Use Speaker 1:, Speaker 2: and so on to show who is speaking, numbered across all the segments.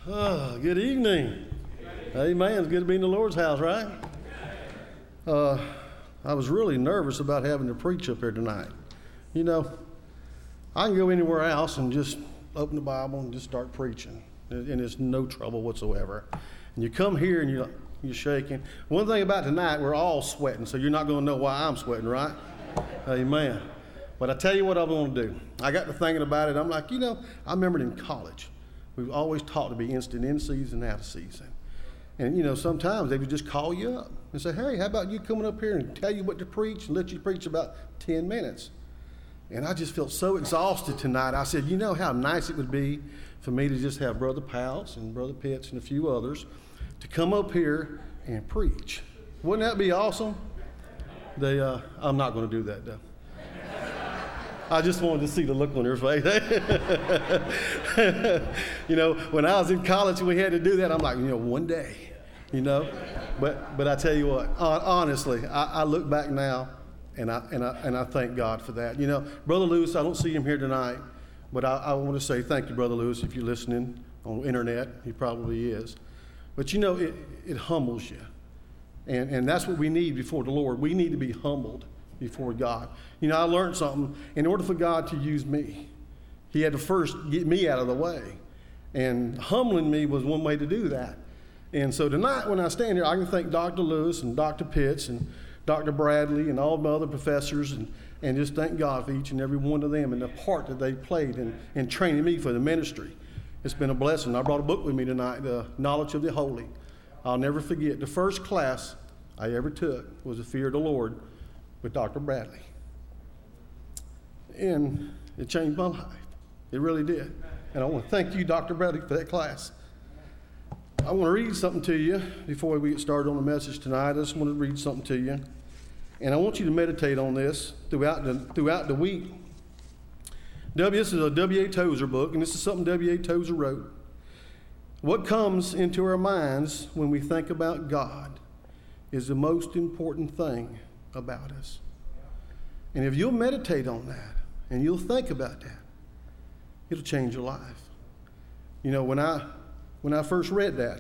Speaker 1: Good evening. Amen. It's good to be in the Lord's house, right? I was really nervous about having to preach up here tonight. You know, I can go anywhere else and just open the Bible and just start preaching, and it's no trouble whatsoever. And you come here and you're shaking. One thing about tonight, we're all sweating, so you're not going to know why I'm sweating, right? Amen. But I tell you what I'm going to do. I got to thinking about it. I'm like, I remembered in college, we've always taught to be instant in season, out of season. And, sometimes they would just call you up and say, hey, how about you coming up here and tell you what to preach and let you preach about 10 minutes? And I just felt so exhausted tonight. I said, you know how nice it would be for me to just have Brother Pouts and Brother Pitts and a few others to come up here and preach. Wouldn't that be awesome? I'm not going to do that, though. I just wanted to see the look on their face. When I was in college and we had to do that, I'm like, one day, But I tell you what, honestly, I look back now and I thank God for that. Brother Lewis, I don't see him here tonight, but I want to say thank you, Brother Lewis, if you're listening on the internet. He probably is. But it humbles you. And that's what we need before the Lord. We need to be humbled before God. I learned something. In order for God to use me, he had to first get me out of the way. And humbling me was one way to do that. And so tonight when I stand here, I can thank Dr. Lewis and Dr. Pitts and Dr. Bradley and all the other professors and just thank God for each and every one of them and the part that they played in training me for the ministry. It's been a blessing. I brought a book with me tonight, The Knowledge of the Holy. I'll never forget. The first class I ever took was The Fear of the Lord with Dr. Bradley. And it changed my life. It really did. And I want to thank you, Dr. Bradley, for that class. I want to read something to you before we get started on the message tonight. I just want to read something to you. And I want you to meditate on this throughout the week. This is a W.A. Tozer book, and this is something W.A. Tozer wrote. What comes into our minds when we think about God is the most important thing about us. And if you'll meditate on that and you'll think about that, it'll change your life. When I first read that,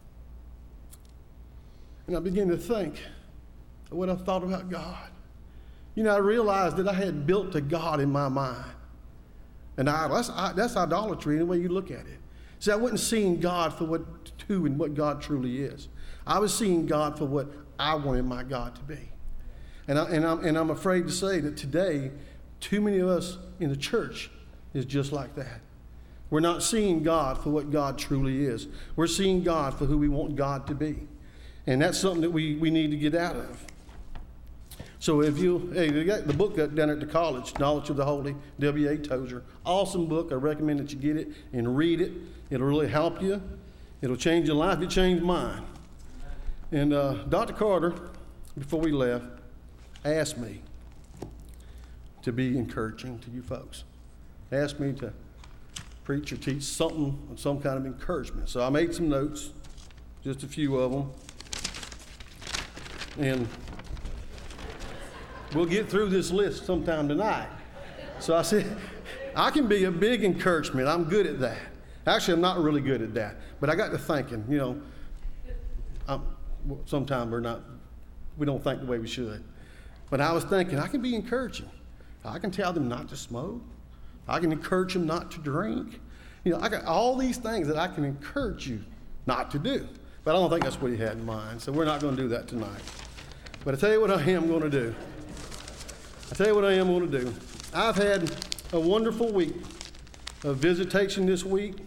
Speaker 1: and I began to think of what I thought about God, I realized that I had built a God in my mind. And that's idolatry any way you look at it. See, I wasn't seeing God for who and what God truly is. I was seeing God for what I wanted my God to be. And I'm afraid to say that today, too many of us in the church is just like that. We're not seeing God for what God truly is. We're seeing God for who we want God to be. And that's something that we need to get out of. So they got the book down at the college, Knowledge of the Holy, W.A. Tozer. Awesome book. I recommend that you get it and read it. It'll really help you. It'll change your life. It changed mine. And Dr. Carter, before we left, asked me to be encouraging to you folks. Asked me to preach or teach some kind of encouragement. So I made some notes, just a few of them. And we'll get through this list sometime tonight. So I said, I can be a big encouragement. I'm good at that. Actually, I'm not really good at that. But I got to thinking, sometimes we don't think the way we should. But I was thinking, I can be encouraging. I can tell them not to smoke. I can encourage them not to drink. I got all these things that I can encourage you not to do. But I don't think that's what he had in mind. So we're not going to do that tonight. But I tell you what I am going to do. I've had a wonderful week of visitation this week.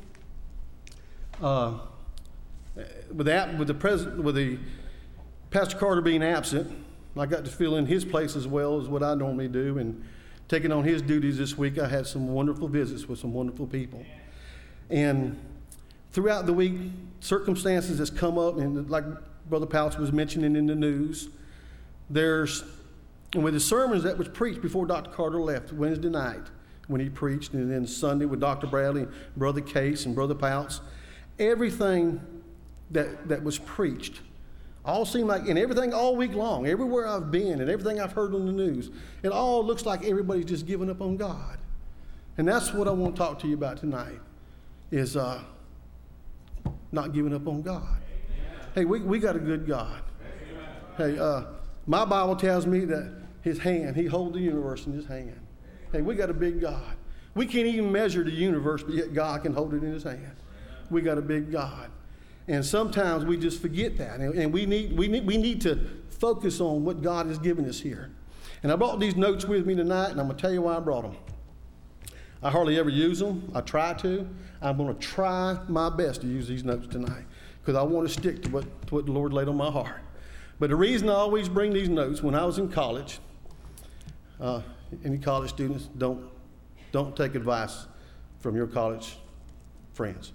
Speaker 1: With the Pastor Carter being absent, I got to fill in his place as well as what I normally do. And taking on his duties this week, I had some wonderful visits with some wonderful people. And throughout the week, circumstances has come up, and like Brother Pouch was mentioning in the news, and with the sermons that was preached before Dr. Carter left Wednesday night when he preached, and then Sunday with Dr. Bradley, Brother Case, and Brother Pouch, everything that was preached all seemed like, and everything all week long, everywhere I've been and everything I've heard on the news, it all looks like everybody's just giving up on God. And that's what I want to talk to you about tonight, is not giving up on God. Hey, we got a good God. Hey, my Bible tells me that his hand, he holds the universe in his hand. Hey, we got a big God. We can't even measure the universe, but yet God can hold it in his hand. We got a big God. And sometimes we just forget that. And we need to focus on what God has given us here. And I brought these notes with me tonight, and I'm going to tell you why I brought them. I hardly ever use them. I try to. I'm going to try my best to use these notes tonight because I want to stick to what the Lord laid on my heart. But the reason I always bring these notes, when I was in college, any college students, don't take advice from your college friends.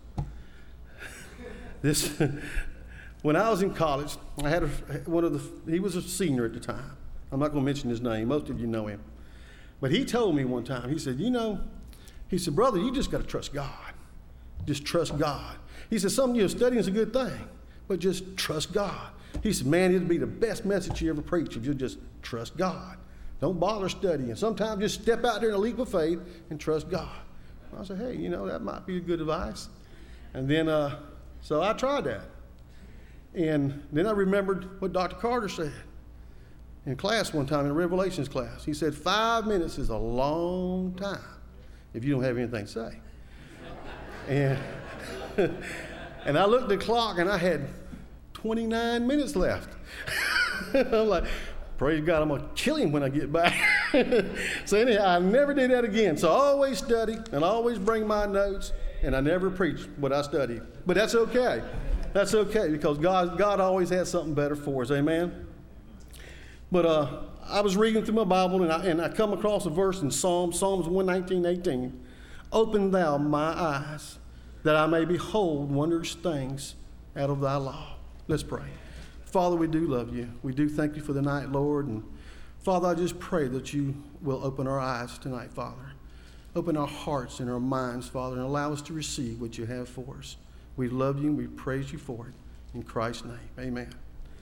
Speaker 1: When I was in college, I had he was a senior at the time. I'm not going to mention his name. Most of you know him. But he told me one time, he said, brother, you just got to trust God. Just trust God. He said, studying is a good thing, but just trust God. He said, man, it'd be the best message you ever preach if you just trust God. Don't bother studying. Sometimes just step out there in a leap of faith and trust God. I said, hey, that might be good advice. And then, so I tried that. And then I remembered what Dr. Carter said in class one time, in a Revelations class. He said, 5 minutes is a long time if you don't have anything to say. And I looked at the clock, and I had 29 minutes left. I'm like, praise God, I'm going to kill him when I get back. So anyhow, I never did that again. So I always study, and I always bring my notes, and I never preach what I study. But that's okay. That's okay, because God always has something better for us. Amen? But I was reading through my Bible, and I come across a verse in Psalms 119:18. Open thou my eyes, that I may behold wondrous things out of thy law. Let's pray. Father, we do love you. We do thank you for the night, Lord. And Father, I just pray that you will open our eyes tonight, Father. Open our hearts and our minds, Father, and allow us to receive what you have for us. We love you and we praise you for it. In Christ's name, amen.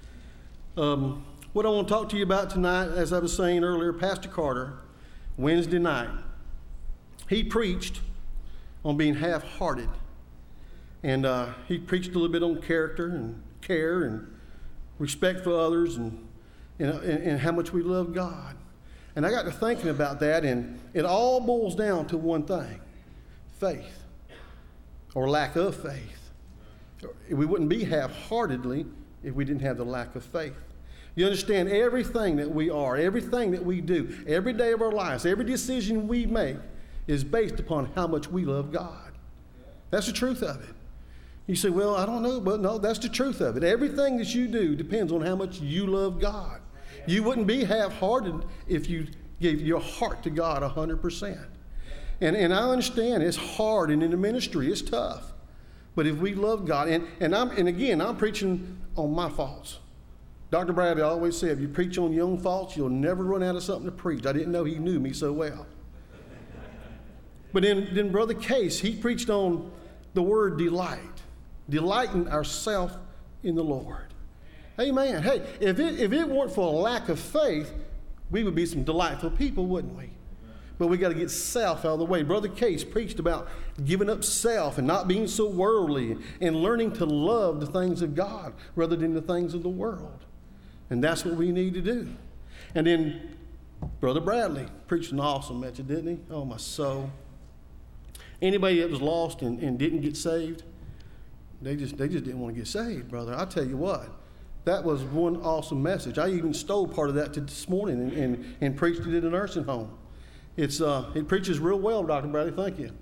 Speaker 1: What I want to talk to you about tonight, as I was saying earlier, Pastor Carter, Wednesday night, he preached on being half-hearted. And he preached a little bit on character and care and respect for others and how much we love God. And I got to thinking about that, and it all boils down to one thing: faith, or lack of faith. We wouldn't be half-heartedly if we didn't have the lack of faith. You understand, everything that we are, everything that we do, every day of our lives, every decision we make is based upon how much we love God. That's the truth of it. You say, well, I don't know, but no, that's the truth of it. Everything that you do depends on how much you love God. You wouldn't be half-hearted if you gave your heart to God 100%. And I understand it's hard, and in the ministry it's tough. But if we love God, and again, I'm preaching on my faults. Dr. Bradley always said, if you preach on your own faults, you'll never run out of something to preach. I didn't know he knew me so well. But then Brother Case, he preached on the word delight. Delighting ourselves in the Lord. Amen. Hey, if it weren't for a lack of faith, we would be some delightful people, wouldn't we? But we got to get self out of the way. Brother Case preached about giving up self and not being so worldly and learning to love the things of God rather than the things of the world. And that's what we need to do. And then Brother Bradley preached an awesome message, didn't he? Oh, my soul. Anybody that was lost and didn't get saved, they just didn't want to get saved, brother. I tell you what, that was one awesome message. I even stole part of that this morning and preached it in a nursing home. It preaches real well, Dr. Bradley. Thank you.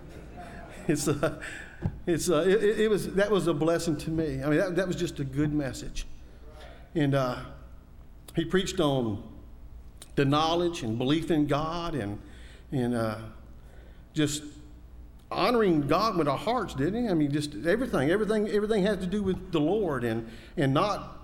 Speaker 1: That was a blessing to me. I mean, that was just a good message. And he preached on the knowledge and belief in God and just honoring God with our hearts, didn't he? I mean, just everything has to do with the Lord and not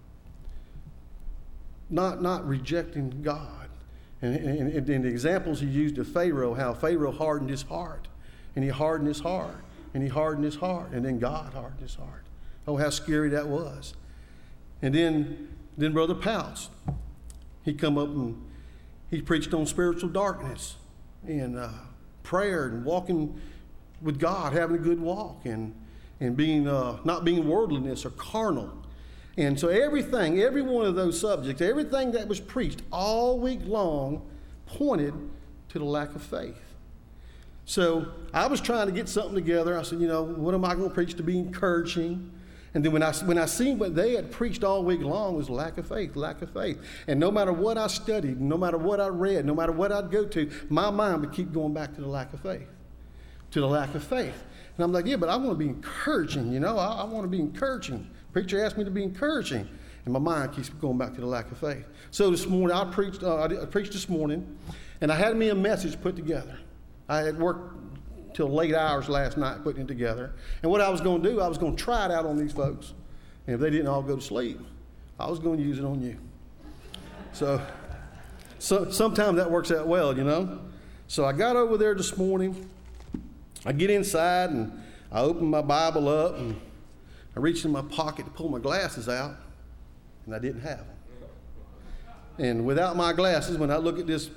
Speaker 1: rejecting God. And the examples he used of Pharaoh, how Pharaoh hardened his heart, and he hardened his heart, and he hardened his heart, and then God hardened his heart. Oh, how scary that was. And then Brother Pouts, he come up and he preached on spiritual darkness and prayer and walking with God, having a good walk. And and being not being worldliness or carnal. And so everything, every one of those subjects, everything that was preached all week long pointed to the lack of faith. So I was trying to get something together. I said, what am I going to preach to be encouraging? And then when I seen what they had preached all week long was lack of faith, lack of faith. And no matter what I studied, no matter what I read, no matter what I'd go to, my mind would keep going back to the lack of faith, to the lack of faith. And I'm like, yeah, but I want to be encouraging, I want to be encouraging. Preacher asked me to be encouraging. And my mind keeps going back to the lack of faith. So this morning, I preached this morning, and I had me a message put together. I had worked till late hours last night putting it together. And what I was going to do, I was going to try it out on these folks. And if they didn't all go to sleep, I was going to use it on you. So sometimes that works out well, So I got over there this morning. I get inside, and I open my Bible up, and I reached in my pocket to pull my glasses out, and I didn't have them. And without my glasses, when I look at this,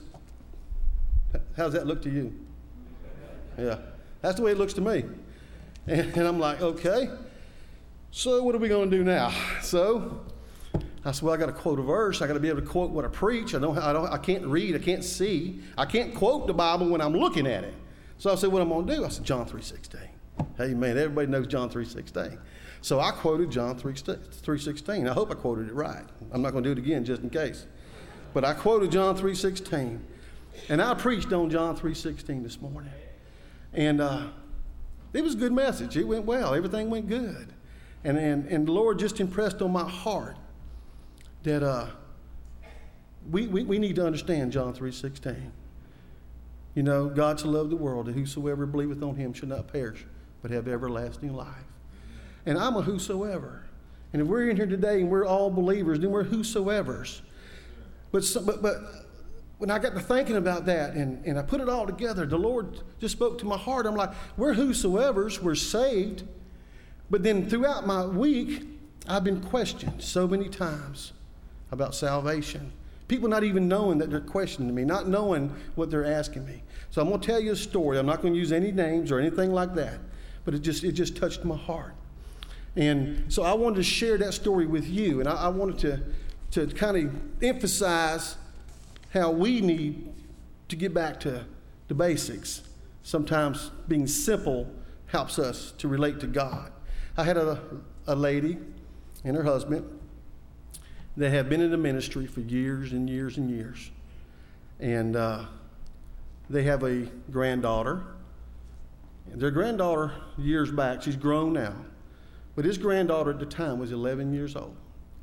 Speaker 1: how does that look to you? Yeah, that's the way it looks to me. And I'm like, okay, so what are we going to do now? So I said, well, I got to quote a verse. I got to be able to quote what I preach. I can't read. I can't see. I can't quote the Bible when I'm looking at it. So I said, what I'm going to do? I said, John 3:16. Hey, man, everybody knows John 3:16. So I quoted John 3:16. I hope I quoted it right. I'm not going to do it again just in case. But I quoted John 3:16. And I preached on John 3:16 this morning. And it was a good message. It went well. Everything went good. And the Lord just impressed on my heart that we need to understand John 3:16. God so loved the world that whosoever believeth on him should not perish, but have everlasting life. And I'm a whosoever. And if we're in here today and we're all believers, then we're whosoevers. But when I got to thinking about that and I put it all together, the Lord just spoke to my heart. I'm like, we're whosoevers, we're saved. But then throughout my week, I've been questioned so many times about salvation. People not even knowing that they're questioning me, not knowing what they're asking me. So I'm going to tell you a story. I'm not going to use any names or anything like that. But it just touched my heart. And so I wanted to share that story with you. And I wanted to kind of emphasize how we need to get back to the basics. Sometimes being simple helps us to relate to God. I had a lady and her husband that have been in the ministry for years and years and years. And they have a granddaughter. Their granddaughter, years back, she's grown now, but his granddaughter at the time was 11 years old.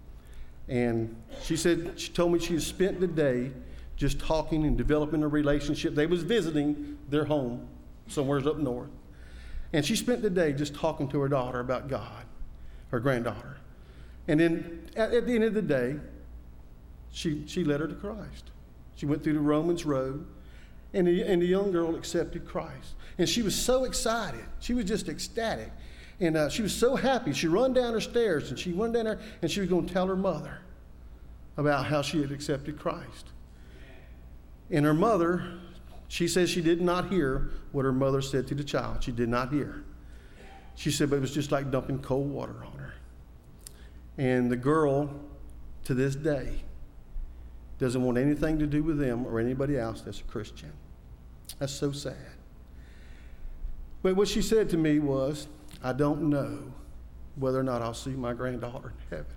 Speaker 1: And she told me she had spent the day just talking and developing a relationship. They was visiting their home somewhere up north. And she spent the day just talking to her daughter about God, her granddaughter. And then at the end of the day, she led her to Christ. She went through the Romans road, and the young girl accepted Christ. And she was so excited. She was just ecstatic. And she was so happy. She run down her stairs, and she went down there, and she was going to tell her mother about how she had accepted Christ. And her mother, she says she did not hear what her mother said to the child. She did not hear. She said, but it was just like dumping cold water on her. And the girl, to this day, doesn't want anything to do with them or anybody else that's a Christian. That's so sad. But what she said to me was, I don't know whether or not I'll see my granddaughter in heaven.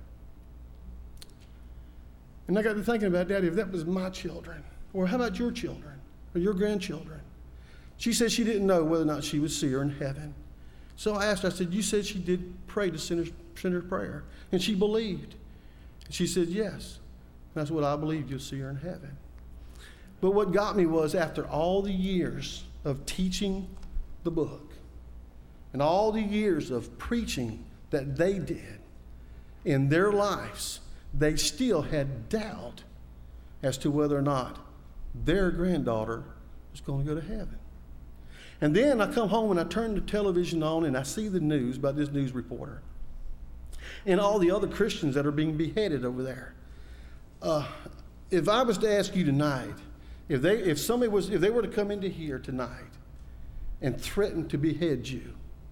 Speaker 1: And I got to thinking about, Daddy, if that was my children, or how about your children or your grandchildren? She said she didn't know whether or not she would see her in heaven. So I asked her, I said, you said she did pray the sinner's prayer, and she believed. And she said, yes. That's what I believe, you'll see her in heaven. But what got me was after all the years of teaching the book and all the years of preaching that they did in their lives, they still had doubt as to whether or not their granddaughter was going to go to heaven. And then I come home and I turn the television on and I see the news about this news reporter and all the other Christians that are being beheaded over there. If I was to ask you tonight, if they were to come into here tonight and threaten to behead you,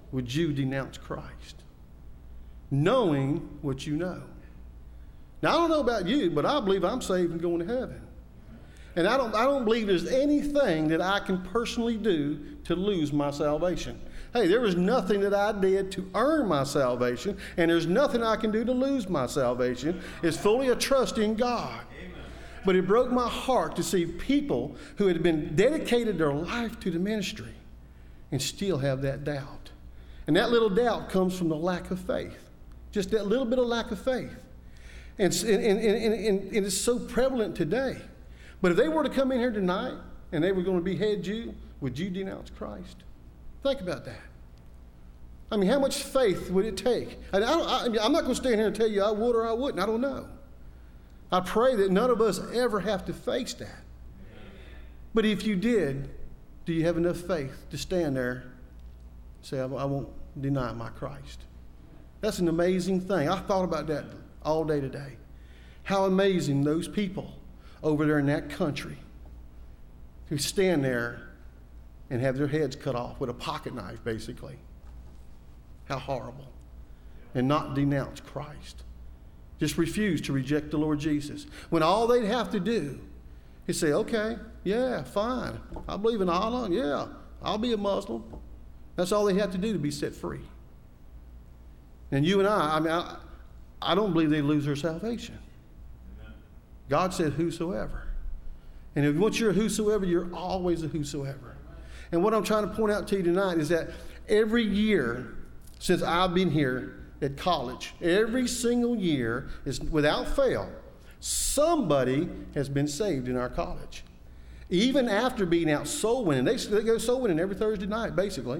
Speaker 1: would you denounce Christ? Knowing what you know. Now, I don't know about you, but I believe I'm saved and going to heaven. And I don't believe there's anything that I can personally do to lose my salvation. Hey, there was nothing that I did to earn my salvation, and there's nothing I can do to lose my salvation. It's fully a trust in God. Amen. But it broke my heart to see people who had been dedicated their life to the ministry and still have that doubt. And that little doubt comes from the lack of faith. Just that little bit of lack of faith. And it's so prevalent today. But if they were to come in here tonight and they were going to behead you, would you denounce Christ? Think about that. I mean, how much faith would it take? I'm not going to stand here and tell you I would or I wouldn't. I don't know. I pray that none of us ever have to face that. But if you did, do you have enough faith to stand there and say, I won't deny my Christ? That's an amazing thing. I thought about that all day today. How amazing those people over there in that country who stand there and have their heads cut off with a pocket knife, basically. How horrible. And not denounce Christ. Just refuse to reject the Lord Jesus. When all they'd have to do is say, okay, yeah, fine. I believe in Allah. Yeah, I'll be a Muslim. That's all they have to do to be set free. And you and I don't believe they lose their salvation. God said whosoever. And if once you're a whosoever, you're always a whosoever. And what I'm trying to point out to you tonight is that every year since I've been here at college, every single year, is without fail, somebody has been saved in our college. Even after being out soul winning. They go soul winning every Thursday night, basically.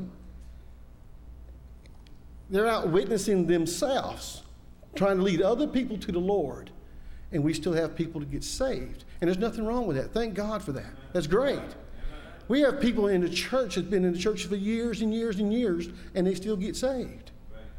Speaker 1: They're out witnessing themselves, trying to lead other people to the Lord. And we still have people to get saved. And there's nothing wrong with that. Thank God for that. That's great. We have people in the church that's been in the church for years and years and years, and they still get saved.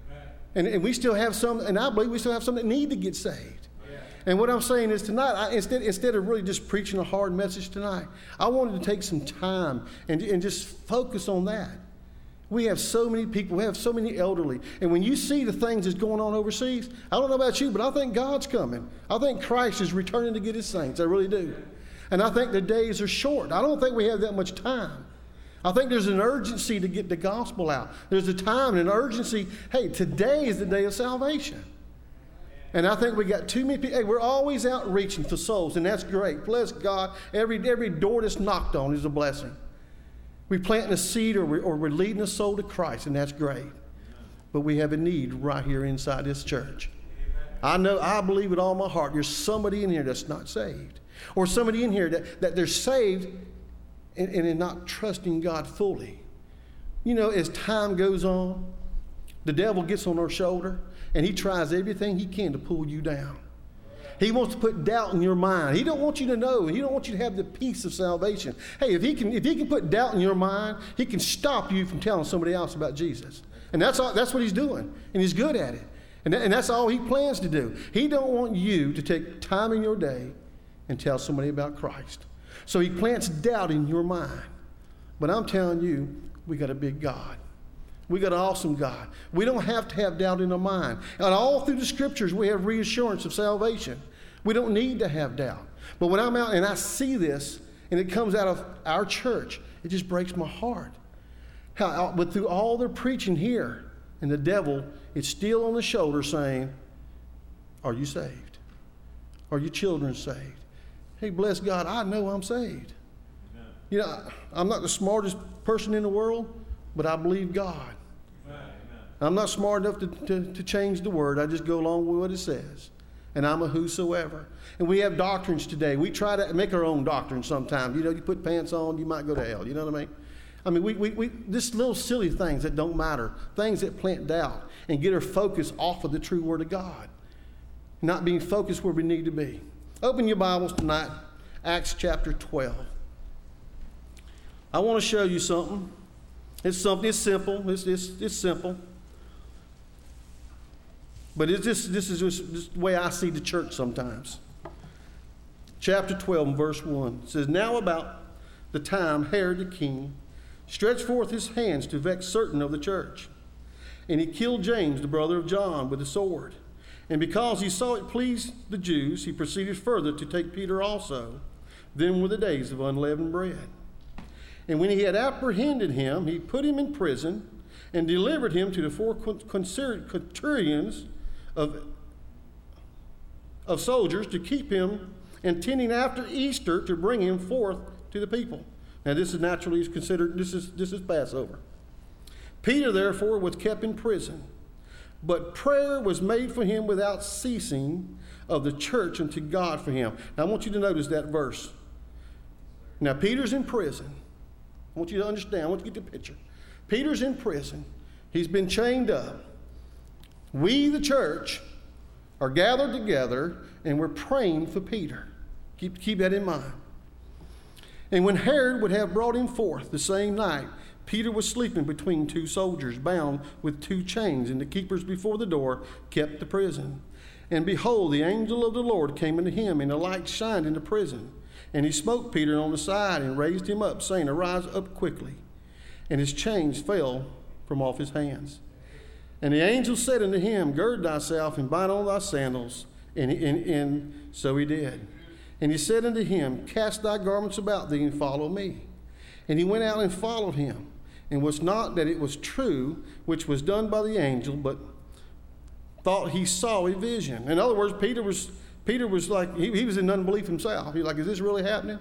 Speaker 1: And we still have some, and I believe we still have some that need to get saved. And what I'm saying is tonight, instead of really just preaching a hard message tonight, I wanted to take some time and just focus on that. We have so many people, we have so many elderly. And when you see the things that's going on overseas, I don't know about you, but I think God's coming. I think Christ is returning to get his saints. I really do. And I think the days are short. I don't think we have that much time. I think there's an urgency to get the gospel out. There's a time and an urgency. Hey, today is the day of salvation. And I think we got too many people. Hey, we're always out reaching for souls, and that's great. Bless God. Every door that's knocked on is a blessing. We're planting a seed or we're leading a soul to Christ, and that's great. But we have a need right here inside this church. I believe with all my heart, there's somebody in here that's not saved. Or somebody in here that they're saved and they're not trusting God fully. You know, as time goes on, the devil gets on our shoulder and he tries everything he can to pull you down. He wants to put doubt in your mind. He don't want you to know. He don't want you to have the peace of salvation. Hey, if he can put doubt in your mind, he can stop you from telling somebody else about Jesus. And that's what he's doing. And he's good at it. And that's all he plans to do. He don't want you to take time in your day and tell somebody about Christ. So he plants doubt in your mind. But I'm telling you, we got a big God. We got an awesome God. We don't have to have doubt in our mind. And all through the scriptures, we have reassurance of salvation. We don't need to have doubt. But when I'm out and I see this, and it comes out of our church, it just breaks my heart. But through all their preaching here, and the devil is still on the shoulder saying, are you saved? Are your children saved? Hey, bless God, I know I'm saved. Amen. You know, I'm not the smartest person in the world, but I believe God. Amen. I'm not smart enough to change the word. I just go along with what it says. And I'm a whosoever. And we have doctrines today. We try to make our own doctrine sometimes. You know, you put pants on, you might go to hell. You know what I mean? I mean, we just little silly things that don't matter. Things that plant doubt and get our focus off of the true word of God. Not being focused where we need to be. Open your Bibles tonight, Acts chapter 12. I want to show you something. It's simple. It's simple. But this is just the way I see the church sometimes. Chapter 12, verse 1. It says, now about the time Herod the king stretched forth his hands to vex certain of the church, and he killed James, the brother of John, with a sword. And because he saw it pleased the Jews, he proceeded further to take Peter also. Then were the days of unleavened bread. And when he had apprehended him, he put him in prison and delivered him to the 4 quaternions of soldiers to keep him, intending after Easter to bring him forth to the people. Now this is naturally considered, this is Passover. Peter therefore was kept in prison, but prayer was made for him without ceasing of the church unto God for him. Now I want you to notice that verse. Now Peter's in prison. I want you to understand, I want you to get the picture. Peter's in prison. He's been chained up. We, the church, are gathered together and we're praying for Peter. Keep that in mind. And when Herod would have brought him forth the same night, Peter was sleeping between 2 soldiers, bound with 2 chains, and the keepers before the door kept the prison. And behold, the angel of the Lord came unto him, and a light shined in the prison. And he smote Peter on the side and raised him up, saying, Arise up quickly. And his chains fell from off his hands. And the angel said unto him, Gird thyself and bind on thy sandals. And so he did. And he said unto him, Cast thy garments about thee and follow me. And he went out and followed him, and was not that it was true which was done by the angel, but thought he saw a vision. In other words, Peter was like, he was in unbelief himself. He was like, is this really happening?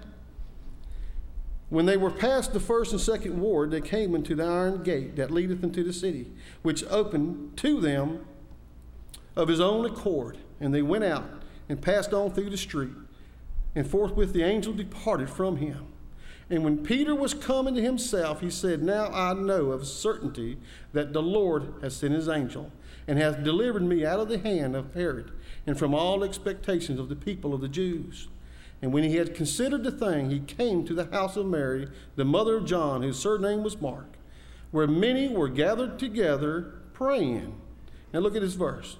Speaker 1: When they were past the 1st and 2nd ward, they came into the iron gate that leadeth into the city, which opened to them of his own accord. And they went out and passed on through the street. And forthwith the angel departed from him. And when Peter was come into himself, he said, Now I know of certainty that the Lord has sent his angel, and hath delivered me out of the hand of Herod, and from all expectations of the people of the Jews. And when he had considered the thing, he came to the house of Mary, the mother of John, whose surname was Mark, where many were gathered together praying. Now look at this verse.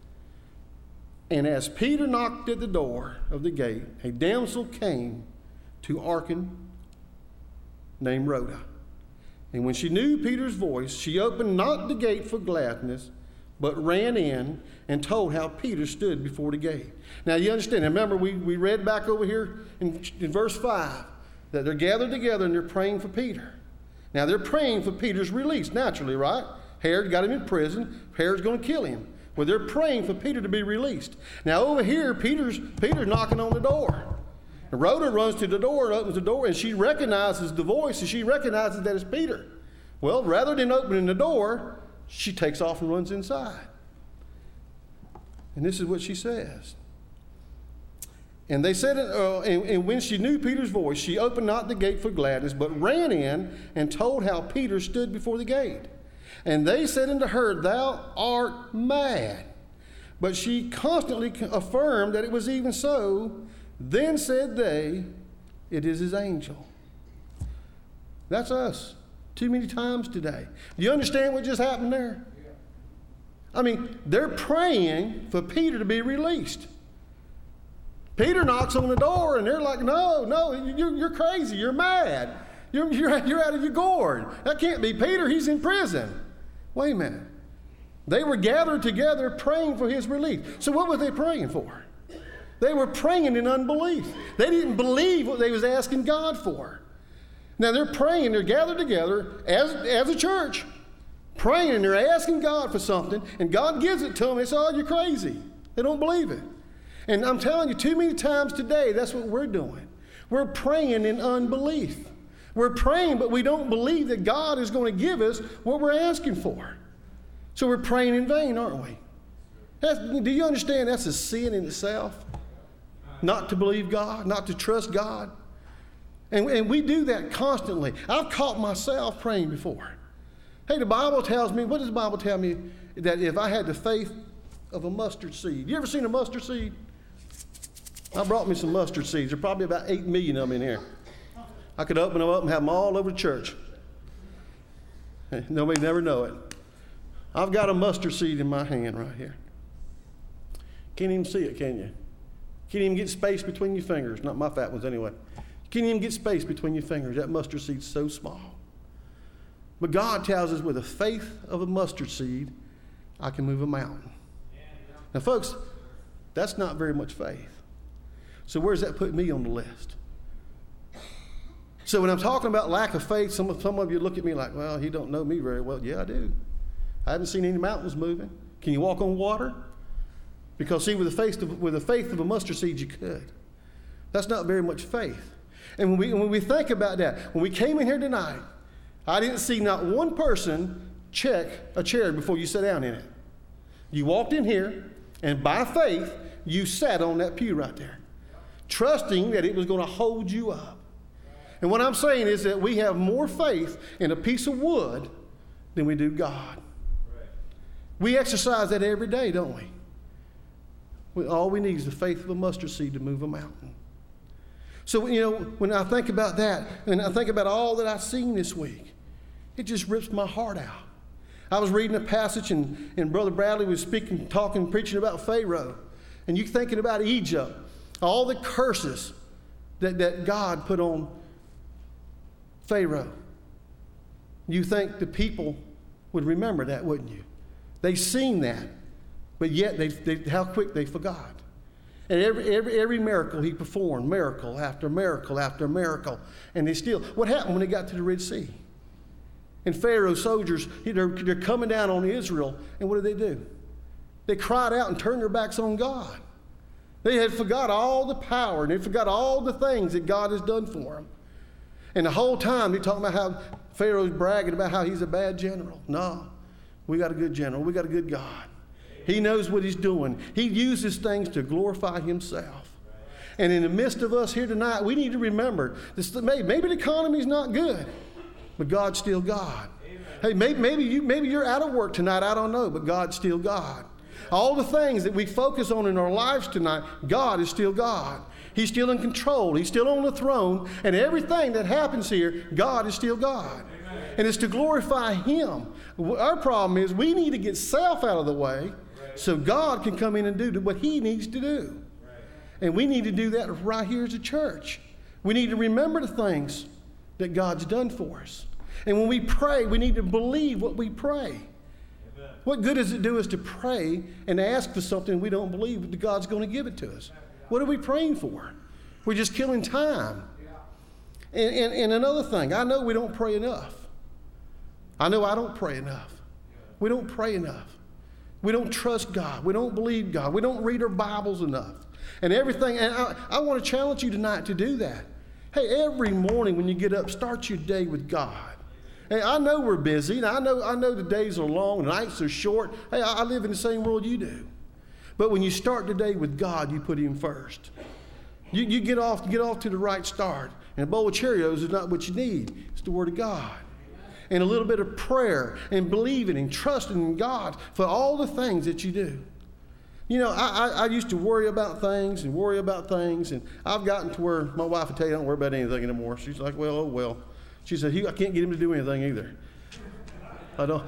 Speaker 1: And as Peter knocked at the door of the gate, a damsel came to hearken, named Rhoda. And when she knew Peter's voice, she opened not the gate for gladness, but ran in and told how Peter stood before the gate. Now you understand, remember we read back over here in verse 5 that they're gathered together and they're praying for Peter. Now they're praying for Peter's release, naturally, right? Herod got him in prison. Herod's going to kill him. Well, they're praying for Peter to be released. Now over here, Peter's knocking on the door. And Rhoda runs to the door and opens the door, and she recognizes the voice, and she recognizes that it's Peter. Well, rather than opening the door, she takes off and runs inside. And this is what she says. And they said, and when she knew Peter's voice, she opened not the gate for gladness, but ran in and told how Peter stood before the gate. And they said unto her, Thou art mad. But she constantly affirmed that it was even so. Then said they, It is his angel. That's us. Too many times today. Do you understand what just happened there? I mean, they're praying for Peter to be released. Peter knocks on the door, and they're like, No, you're crazy. You're mad. You're out of your gourd. That can't be Peter. He's in prison. Wait a minute. They were gathered together praying for his release. So what were they praying for? They were praying in unbelief. They didn't believe what they was asking God for. Now they're praying, they're gathered together as a church, praying, and they're asking God for something, and God gives it to them. They say, Oh, you're crazy. They don't believe it. And I'm telling you, too many times today, that's what we're doing. We're praying in unbelief. We're praying, but we don't believe that God is going to give us what we're asking for. So we're praying in vain, aren't we? Do you understand that's a sin in itself? Not to believe God, not to trust God. And we do that constantly. I've caught myself praying before. Hey, the Bible tells me, what does the Bible tell me? That if I had the faith of a mustard seed. You ever seen a mustard seed? I brought me some mustard seeds. There are probably about 8 million of them in here. I could open them up and have them all over the church. Nobody never know it. I've got a mustard seed in my hand right here. Can't even see it, can you? Can't even get space between your fingers. Not my fat ones anyway. Can't even get space between your fingers. That mustard seed's so small. But God tells us with the faith of a mustard seed, I can move a mountain. Now, folks, that's not very much faith. So where's that put me on the list? So when I'm talking about lack of faith, some of you look at me like, well, he don't know me very well. Yeah, I do. I haven't seen any mountains moving. Can you walk on water? Because see, with the faith of a mustard seed, you could. That's not very much faith. And when we think about that, when we came in here tonight, I didn't see not one person check a chair before you sat down in it. You walked in here, and by faith, you sat on that pew right there, trusting that it was going to hold you up. And what I'm saying is that we have more faith in a piece of wood than we do God. We exercise that every day, don't we? All we need is the faith of a mustard seed to move a mountain. So, when I think about that, and I think about all that I've seen this week, it just rips my heart out. I was reading a passage, and Brother Bradley was talking, preaching about Pharaoh. And you thinking about Egypt, all the curses that God put on Pharaoh. You think the people would remember that, wouldn't you? They seen that, but yet how quick they forgot. And every miracle he performed, miracle after miracle after miracle, and they still. What happened when they got to the Red Sea? And Pharaoh's soldiers, they're coming down on Israel, and what do? They cried out and turned their backs on God. They had forgot all the power, and they forgot all the things that God has done for them. And the whole time they're talking about how Pharaoh's bragging about how he's a bad general. No, we got a good general. We got a good God. He knows what he's doing. He uses things to glorify himself. And in the midst of us here tonight, we need to remember, maybe the economy's not good, but God's still God. Hey, maybe you're out of work tonight, I don't know, but God's still God. All the things that we focus on in our lives tonight, God is still God. He's still in control. He's still on the throne. And everything that happens here, God is still God. And it's to glorify him. Our problem is we need to get self out of the way so God can come in and do what he needs to do. And we need to do that right here as a church. We need to remember the things that God's done for us. And when we pray, we need to believe what we pray. What good does it do us to pray and ask for something we don't believe that God's going to give it to us? What are we praying for? We're just killing time. And another thing, I know we don't pray enough. I know I don't pray enough. We don't pray enough. We don't trust God. We don't believe God. We don't read our Bibles enough. And everything, and I want to challenge you tonight to do that. Hey, every morning when you get up, start your day with God. Hey, I know we're busy, and I know the days are long, the nights are short. Hey, I live in the same world you do. But when you start the day with God, you put him first. You get off to the right start. And a bowl of Cheerios is not what you need. It's the Word of God. And a little bit of prayer and believing and trusting in God for all the things that you do. I used to worry about things, and I've gotten to where my wife would tell you, I don't worry about anything anymore. She's like, well, oh, well. She said, I can't get him to do anything either. I don't.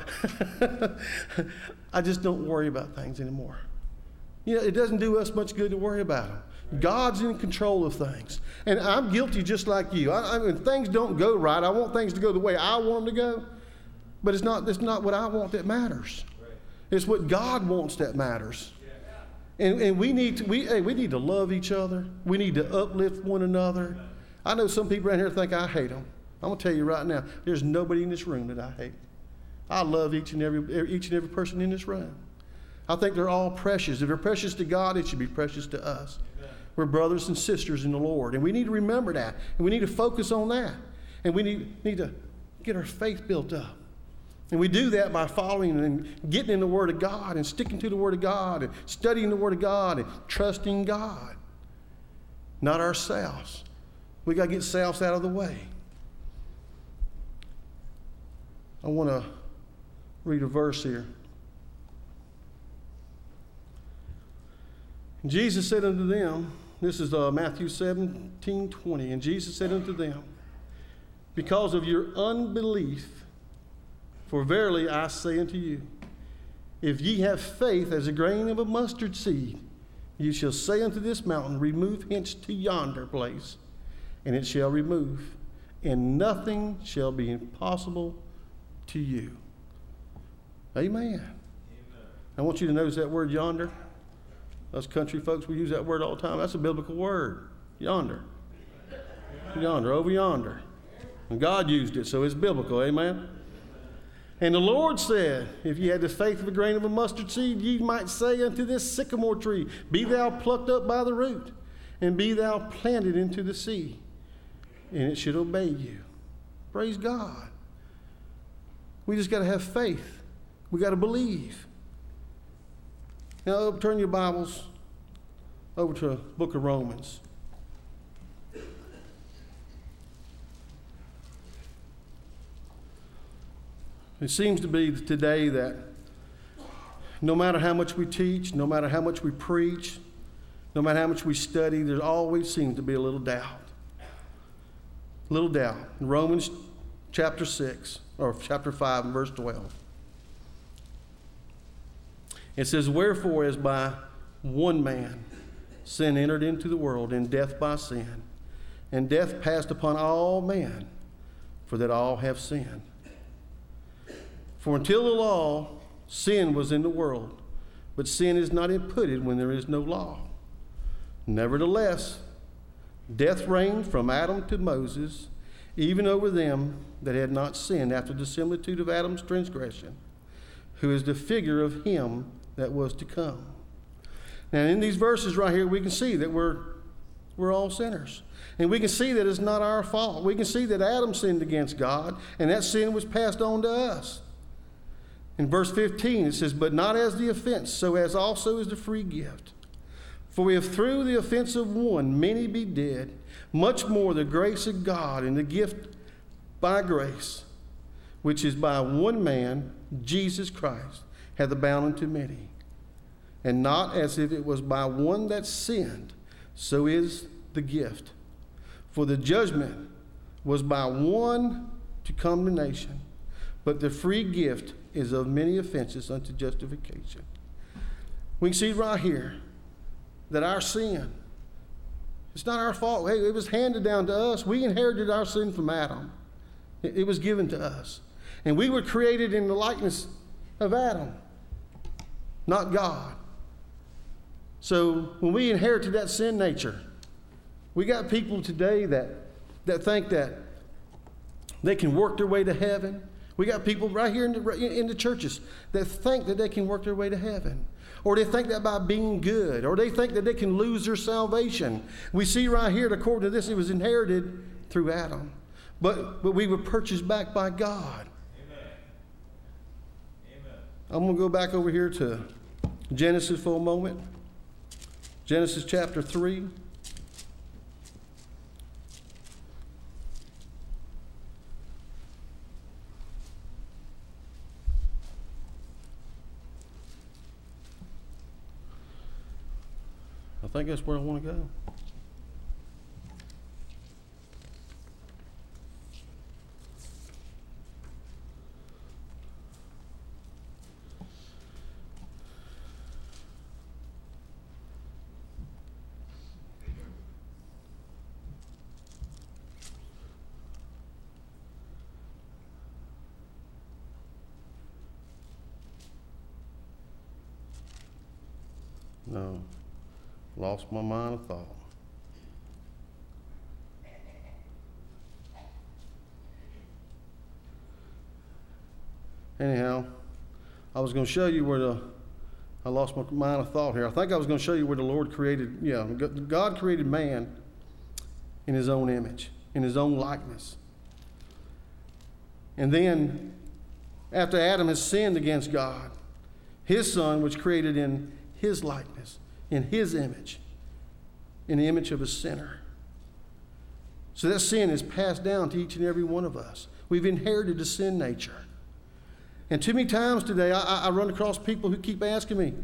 Speaker 1: I just don't worry about things anymore. It doesn't do us much good to worry about them. God's in control of things. And I'm guilty just like you. When things don't go right, I want things to go the way I want them to go. But it's not what I want that matters. It's what God wants that matters. And we need to love each other. We need to uplift one another. I know some people around here think I hate them. I'm going to tell you right now, there's nobody in this room that I hate. I love each and every person in this room. I think they're all precious. If they're precious to God, it should be precious to us. Amen. We're brothers and sisters in the Lord, and we need to remember that, and we need to focus on that, and we need to get our faith built up. And we do that by following and getting in the Word of God and sticking to the Word of God and studying the Word of God and trusting God, not ourselves. We got to get selves out of the way. I want to read a verse here. And Jesus said unto them, this is Matthew 17:20, and Jesus said unto them, because of your unbelief, for verily I say unto you, if ye have faith as a grain of a mustard seed, you shall say unto this mountain, remove hence to yonder place, and it shall remove, and nothing shall be impossible to you. Amen. I want you to notice that word yonder. Us country folks, we use that word all the time. That's a biblical word. Yonder. Yonder, over yonder. And God used it, so it's biblical. Amen? And the Lord said, if you had the faith of a grain of a mustard seed, ye might say unto this sycamore tree, be thou plucked up by the root, and be thou planted into the sea, and it should obey you. Praise God. We just got to have faith. We got to believe. Now, turn your Bibles over to the book of Romans. It seems to be today that no matter how much we teach, no matter how much we preach, no matter how much we study, there always seems to be a little doubt. A little doubt. In Romans chapter 6, or chapter 5 and verse 12. It says, wherefore as by one man sin entered into the world, and death by sin, and death passed upon all men, for that all have sinned. For until the law, sin was in the world, but sin is not imputed when there is no law. Nevertheless, death reigned from Adam to Moses, even over them that had not sinned, after the similitude of Adam's transgression, who is the figure of him that was to come. Now, in these verses right here, we can see that we're all sinners. And we can see that it's not our fault. We can see that Adam sinned against God, and that sin was passed on to us. In verse 15, it says, but not as the offense, so as also is the free gift. For if through the offense of one many be dead, much more the grace of God and the gift by grace, which is by one man, Jesus Christ, hath abounded unto many. And not as if it was by one that sinned, so is the gift. For the judgment was by one to condemnation, but the free gift is of many offenses unto justification. We can see right here that our sin, it's not our fault. Hey, it was handed down to us. We inherited our sin from Adam. It was given to us. And we were created in the likeness of Adam, not God. So when we inherited that sin nature, we got people today that think that they can work their way to heaven. We got people right here in the churches that think that they can work their way to heaven. Or they think that by being good. Or they think that they can lose their salvation. We see right here, according to this, it was inherited through Adam. But we were purchased back by God. Amen. Amen. I'm going to go back over here to Genesis for a moment. Genesis chapter 3. I think that's where I want to go. No. Lost my mind of thought. Anyhow, I was going to show you where I lost my mind of thought here. I think I was going to show you where the Lord created, God created man in his own image, in his own likeness. And then, after Adam has sinned against God, his son was created in his likeness, in his image, in the image of a sinner. So that sin is passed down to each and every one of us. We've inherited the sin nature. And too many times today, I run across people who keep asking me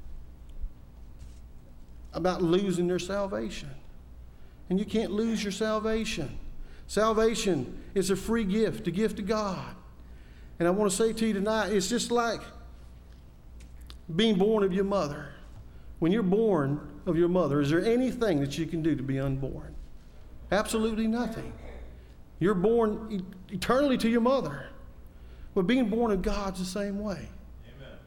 Speaker 1: about losing their salvation. And you can't lose your salvation. Salvation is a free gift, a gift of God. And I want to say to you tonight, it's just like being born of your mother. When you're born of your mother, is there anything that you can do to be unborn? Absolutely nothing. You're born eternally to your mother. But being born of God's the same way. Amen.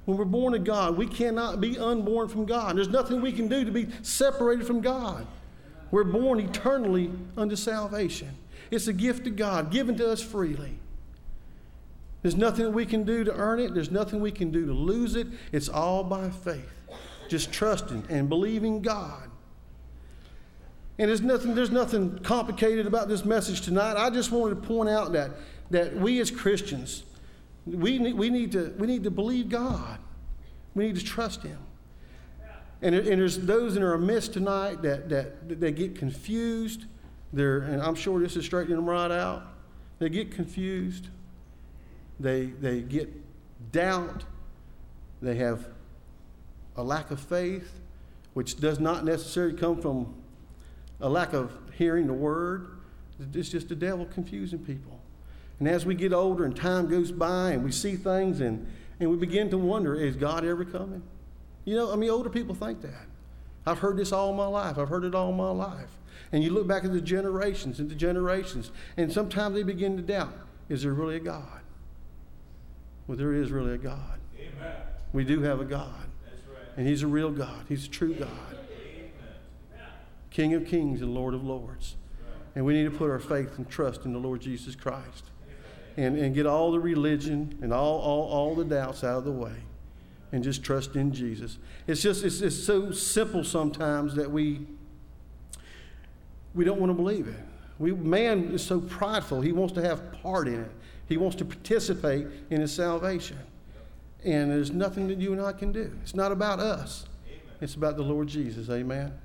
Speaker 1: When we're born of God, we cannot be unborn from God. There's nothing we can do to be separated from God. We're born eternally unto salvation. It's a gift of God given to us freely. There's nothing that we can do to earn it. There's nothing we can do to lose it. It's all by faith. Just trusting and believing God. And there's nothing complicated about this message tonight. I just wanted to point out that we as Christians, we need to believe God. We need to trust Him. And there's those that are amiss tonight that they get confused. And I'm sure this is straightening them right out. They get confused. They get doubt. They have a lack of faith, which does not necessarily come from a lack of hearing the word. It's just the devil confusing people. And as we get older and time goes by and we see things and we begin to wonder, is God ever coming? Older people think that. I've heard this all my life. I've heard it all my life. And you look back at the generations and the generations, and sometimes they begin to doubt, is there really a God? Well, there is really a God. Amen. We do have a God. That's right. And He's a real God. He's a true God. Amen. King of kings and Lord of lords. Right. And we need to put our faith and trust in the Lord Jesus Christ. And get all the religion and all the doubts out of the way. And just trust in Jesus. It's so simple sometimes that we don't want to believe it. Man is so prideful. He wants to have part in it. He wants to participate in His salvation. And there's nothing that you and I can do. It's not about us. It's about the Lord Jesus. Amen.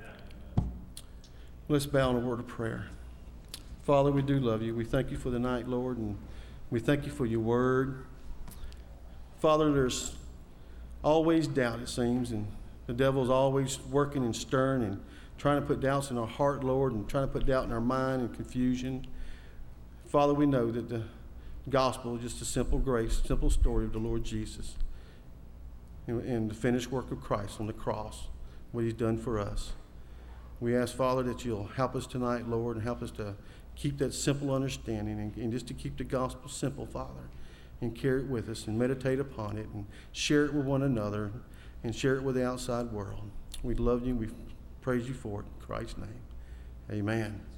Speaker 1: Let's bow in a word of prayer. Father, we do love You. We thank You for the night, Lord, and we thank You for Your word. Father, there's always doubt, it seems, and the devil's always working and stirring and trying to put doubts in our heart, Lord, and trying to put doubt in our mind and confusion. Father, we know that the gospel is just a simple grace, simple story of the Lord Jesus and the finished work of Christ on the cross, what He's done for us. We ask, Father, that You'll help us tonight, Lord, and help us to keep that simple understanding and just to keep the gospel simple, Father, and carry it with us and meditate upon it and share it with one another and share it with the outside world. We love You and we praise You for it. In Christ's name, amen.